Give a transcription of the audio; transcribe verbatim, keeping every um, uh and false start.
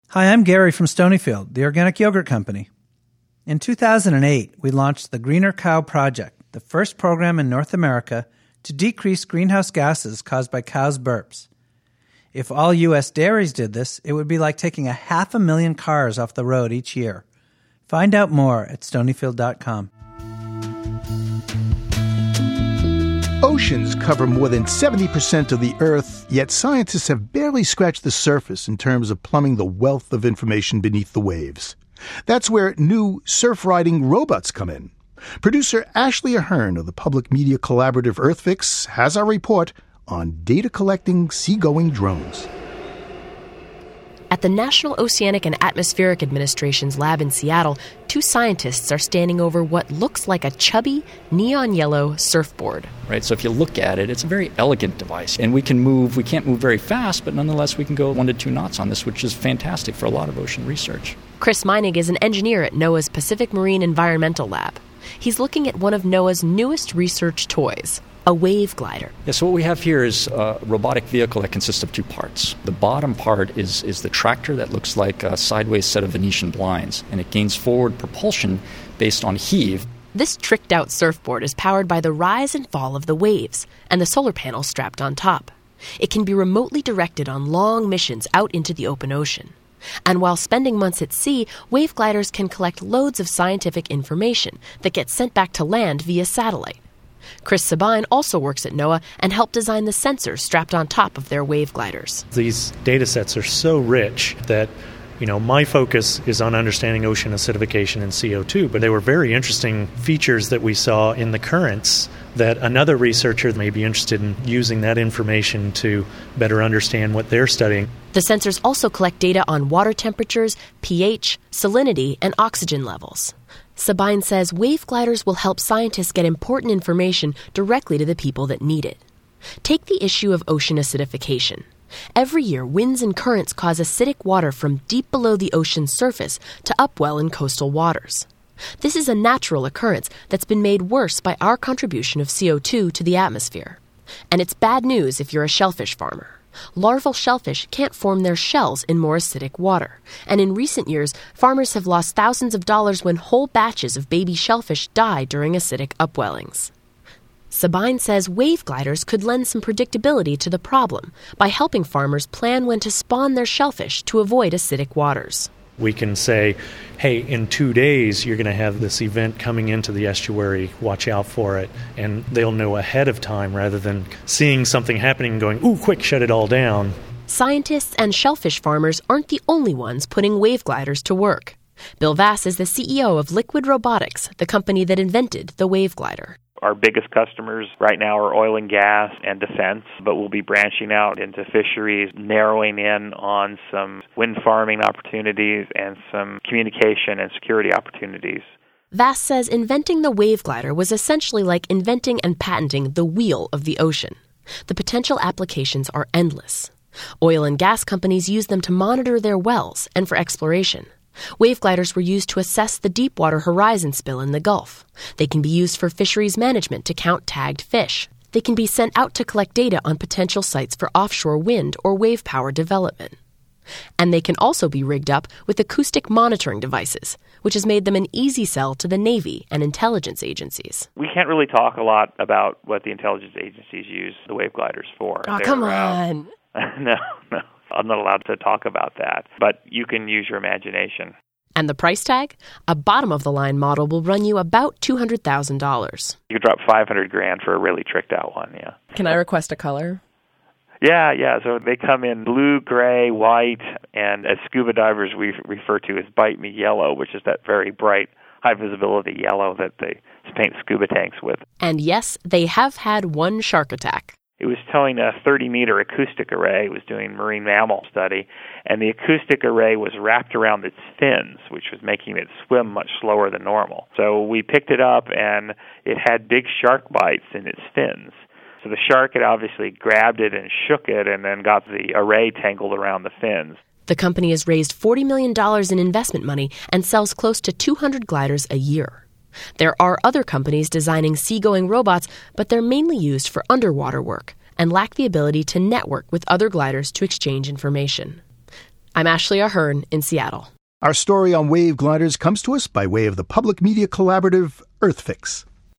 Hi, I'm Gary from Stonyfield, the organic yogurt company. In two thousand eight, we launched the Greener Cow Project, the first program in North America to decrease greenhouse gases caused by cows' burps. If all U S dairies did this, it would be like taking a half a million cars off the road each year. Find out more at stonyfield dot com. Oceans cover more than seventy percent of the Earth, yet scientists have barely scratched the surface in terms of plumbing the wealth of information beneath the waves. That's where new surf-riding robots come in. Producer Ashley Ahern of the public media collaborative EarthFix has our report on data-collecting seagoing drones. At the National Oceanic and Atmospheric Administration's lab in Seattle, two scientists are standing over what looks like a chubby, neon yellow surfboard. Right, so if you look at it, it's a very elegant device. And we can move, we can't move very fast, but nonetheless we can go one to two knots on this, which is fantastic for a lot of ocean research. Chris Meinig is an engineer at NOAA's Pacific Marine Environmental Lab. He's looking at one of NOAA's newest research toys, a wave glider. Yeah, so what we have here is a robotic vehicle that consists of two parts. The bottom part is, is the tractor that looks like a sideways set of Venetian blinds, and it gains forward propulsion based on heave. This tricked-out surfboard is powered by the rise and fall of the waves and the solar panels strapped on top. It can be remotely directed on long missions out into the open ocean. And while spending months at sea, wave gliders can collect loads of scientific information that gets sent back to land via satellite. Chris Sabine also works at NOAA and helped design the sensors strapped on top of their wave gliders. These data sets are so rich that, you know, my focus is on understanding ocean acidification and C O two, but they were very interesting features that we saw in the currents that another researcher may be interested in using that information to better understand what they're studying. The sensors also collect data on water temperatures, pH, salinity, and oxygen levels. Sabine says wave gliders will help scientists get important information directly to the people that need it. Take the issue of ocean acidification. Every year, winds and currents cause acidic water from deep below the ocean's surface to upwell in coastal waters. This is a natural occurrence that's been made worse by our contribution of C O two to the atmosphere. And it's bad news if you're a shellfish farmer. Larval shellfish can't form their shells in more acidic water, and in recent years, farmers have lost thousands of dollars when whole batches of baby shellfish die during acidic upwellings. Sabine says wave gliders could lend some predictability to the problem by helping farmers plan when to spawn their shellfish to avoid acidic waters. We can say, hey, in two days you're going to have this event coming into the estuary, watch out for it, and they'll know ahead of time rather than seeing something happening and going, ooh, quick, shut it all down. Scientists and shellfish farmers aren't the only ones putting wave gliders to work. Bill Vass is the C E O of Liquid Robotics, the company that invented the wave glider. Our biggest customers right now are oil and gas and defense, but we'll be branching out into fisheries, narrowing in on some wind farming opportunities and some communication and security opportunities. Vass says inventing the wave glider was essentially like inventing and patenting the wheel of the ocean. The potential applications are endless. Oil and gas companies use them to monitor their wells and for exploration. Wave gliders were used to assess the deepwater horizon spill in the Gulf. They can be used for fisheries management to count tagged fish. They can be sent out to collect data on potential sites for offshore wind or wave power development. And they can also be rigged up with acoustic monitoring devices, which has made them an easy sell to the Navy and intelligence agencies. We can't really talk a lot about what the intelligence agencies use the wave gliders for. Oh, They're, come on. Uh, no, no. I'm not allowed to talk about that, but you can use your imagination. And the price tag? A bottom-of-the-line model will run you about two hundred thousand dollars. You could drop five hundred grand for a really tricked-out one, yeah. Can I request a color? Yeah, yeah. So they come in blue, gray, white, and as scuba divers we refer to as bite me yellow, which is that very bright, high-visibility yellow that they paint scuba tanks with. And yes, they have had one shark attack. It was towing a thirty-meter acoustic array. It was doing marine mammal study, and the acoustic array was wrapped around its fins, which was making it swim much slower than normal. So we picked it up, and it had big shark bites in its fins. So the shark had obviously grabbed it and shook it and then got the array tangled around the fins. The company has raised forty million dollars in investment money and sells close to two hundred gliders a year. There are other companies designing seagoing robots, but they're mainly used for underwater work and lack the ability to network with other gliders to exchange information. I'm Ashley Ahern in Seattle. Our story on wave gliders comes to us by way of the public media collaborative EarthFix.